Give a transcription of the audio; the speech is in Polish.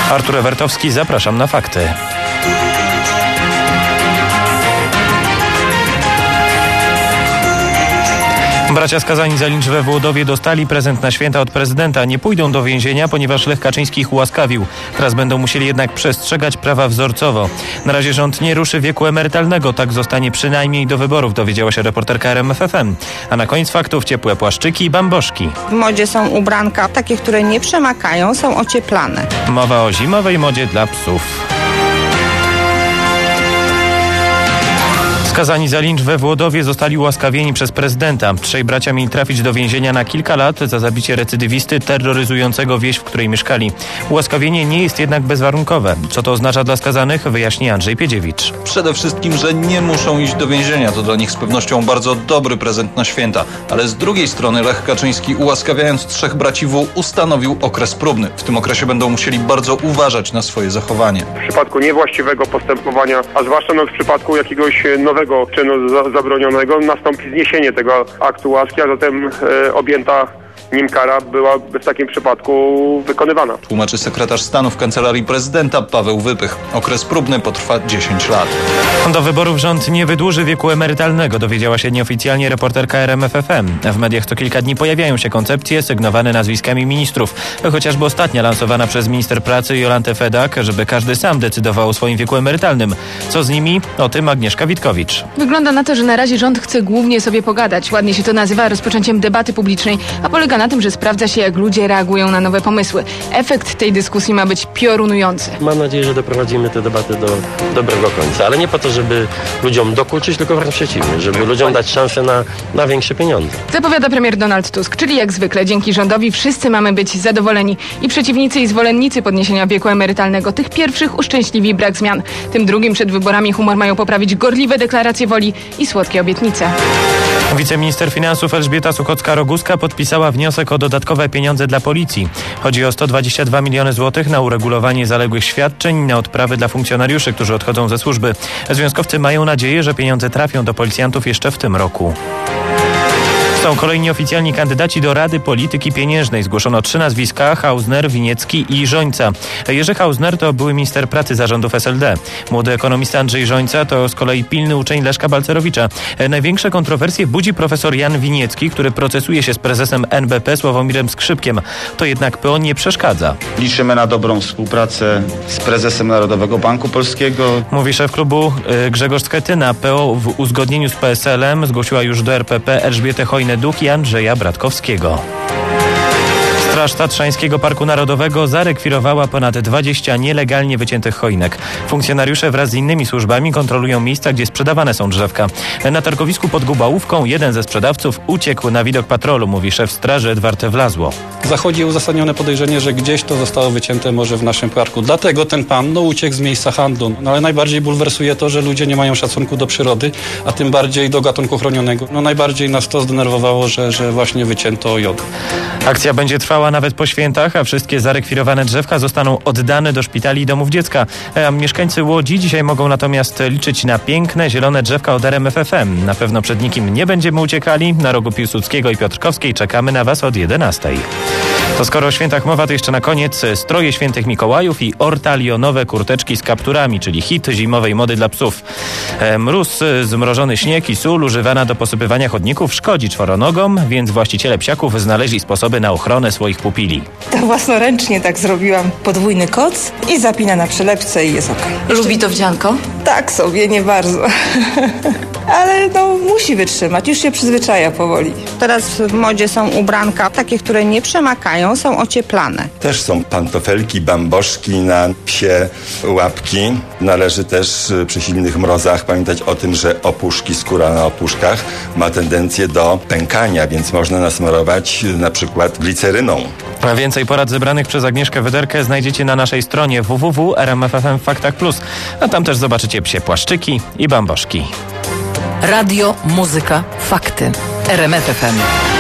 Artur Ewertowski, zapraszam na fakty. Bracia skazani za lincz we Włodowie dostali prezent na święta od prezydenta. Nie pójdą do więzienia, ponieważ Lech Kaczyński ich ułaskawił. Teraz będą musieli jednak przestrzegać prawa wzorcowo. Na razie rząd nie ruszy wieku emerytalnego. Tak zostanie przynajmniej do wyborów, dowiedziała się reporterka RMFFM. A na koniec faktów ciepłe płaszczyki i bamboszki. W modzie są ubranka takie, które nie przemakają, są ocieplane. Mowa o zimowej modzie dla psów. Skazani za lincz we Włodowie zostali ułaskawieni przez prezydenta. Trzej bracia mieli trafić do więzienia na kilka lat za zabicie recydywisty terroryzującego wieś, w której mieszkali. Ułaskawienie nie jest jednak bezwarunkowe. Co to oznacza dla skazanych, wyjaśni Andrzej Piedziewicz. Przede wszystkim, że nie muszą iść do więzienia. To dla nich z pewnością bardzo dobry prezent na święta. Ale z drugiej strony Lech Kaczyński, ułaskawiając trzech braci W, ustanowił okres próbny. W tym okresie będą musieli bardzo uważać na swoje zachowanie. W przypadku niewłaściwego postępowania, a zwłaszcza w przypadku jakiegoś nowego czynu zabronionego, nastąpi zniesienie tego aktu łaski, a zatem objęta nim kara byłaby w takim przypadku wykonywana. Tłumaczy sekretarz stanu w Kancelarii Prezydenta Paweł Wypych. Okres próbny potrwa 10 lat. Do wyborów rząd nie wydłuży wieku emerytalnego, dowiedziała się nieoficjalnie reporterka RMFFM. W mediach co kilka dni pojawiają się koncepcje sygnowane nazwiskami ministrów. Chociażby ostatnia lansowana przez minister pracy Jolantę Fedak, żeby każdy sam decydował o swoim wieku emerytalnym. Co z nimi? O tym Agnieszka Witkowicz. Wygląda na to, że na razie rząd chce głównie sobie pogadać. Ładnie się to nazywa rozpoczęciem debaty publicznej, a polega na tym, że sprawdza się, jak ludzie reagują na nowe pomysły. Efekt tej dyskusji ma być piorunujący. Mam nadzieję, że doprowadzimy tę debatę do dobrego końca, ale nie po to, żeby ludziom dokuczyć, tylko wręcz przeciwnie, żeby ludziom dać szansę na większe pieniądze. Zapowiada premier Donald Tusk, czyli jak zwykle dzięki rządowi wszyscy mamy być zadowoleni. I przeciwnicy, i zwolennicy podniesienia wieku emerytalnego. Tych pierwszych uszczęśliwi brak zmian. Tym drugim przed wyborami humor mają poprawić gorliwe deklaracje woli i słodkie obietnice. Wiceminister finansów Elżbieta Suchocka-Roguska podpisała wniosek o dodatkowe pieniądze dla policji. Chodzi o 122 miliony złotych na uregulowanie zaległych świadczeń i na odprawy dla funkcjonariuszy, którzy odchodzą ze służby. Związkowcy mają nadzieję, że pieniądze trafią do policjantów jeszcze w tym roku. Są kolejni oficjalni kandydaci do Rady Polityki Pieniężnej. Zgłoszono 3 nazwiska: Hausner, Winiecki i Żońca. Jerzy Hausner to były minister pracy zarządów SLD. Młody ekonomista Andrzej Żońca to z kolei pilny uczeń Leszka Balcerowicza. Największe kontrowersje budzi profesor Jan Winiecki, który procesuje się z prezesem NBP Sławomirem Skrzypkiem. To jednak PO nie przeszkadza. Liczymy na dobrą współpracę z prezesem Narodowego Banku Polskiego. Mówi szef klubu Grzegorz Schetyna. PO w uzgodnieniu z PSL-em zgłosiła już do RPP Elżbietę Hojnę-Duch i Andrzeja Bratkowskiego. Straż Tatrzańskiego Parku Narodowego zarekwirowała ponad 20 nielegalnie wyciętych choinek. Funkcjonariusze wraz z innymi służbami kontrolują miejsca, gdzie sprzedawane są drzewka. Na targowisku pod Gubałówką jeden ze sprzedawców uciekł na widok patrolu, mówi szef straży Edward Wlazło. Zachodzi uzasadnione podejrzenie, że gdzieś to zostało wycięte może w naszym parku. Dlatego ten pan uciekł z miejsca handlu. Ale najbardziej bulwersuje to, że ludzie nie mają szacunku do przyrody, a tym bardziej do gatunku chronionego. Najbardziej nas to zdenerwowało, że właśnie wycięto jod. Akcja będzie trwała nawet po świętach, a wszystkie zarekwirowane drzewka zostaną oddane do szpitali i domów dziecka. Mieszkańcy Łodzi dzisiaj mogą natomiast liczyć na piękne, zielone drzewka od RMFFM. Na pewno przed nikim nie będziemy uciekali. Na rogu Piłsudskiego i Piotrkowskiej czekamy na Was od 11. To skoro o świętach mowa, to jeszcze na koniec stroje świętych Mikołajów i ortalionowe kurteczki z kapturami, czyli hit zimowej mody dla psów. Mróz, zmrożony śnieg i sól używana do posypywania chodników szkodzi czworonogom, więc właściciele psiaków znaleźli sposoby na ochronę swoich pupili. To własnoręcznie tak zrobiłam. Podwójny koc i zapina na przylepce i jest okej. Lubi to wdzianko? Tak sobie, nie bardzo. Ale musi wytrzymać, już się przyzwyczaja powoli. Teraz w modzie są ubranka takie, które nie przemakają, są ocieplane. Też są pantofelki, bamboszki na psie łapki. Należy też przy silnych mrozach pamiętać o tym, że opuszki, skóra na opuszkach ma tendencję do pękania, więc można nasmarować na przykład gliceryną. A więcej porad zebranych przez Agnieszkę Wyderkę znajdziecie na naszej stronie www.rmf.fm Faktach Plus, a tam też zobaczycie psie płaszczyki i bamboszki. Radio, muzyka, fakty. RMF FM.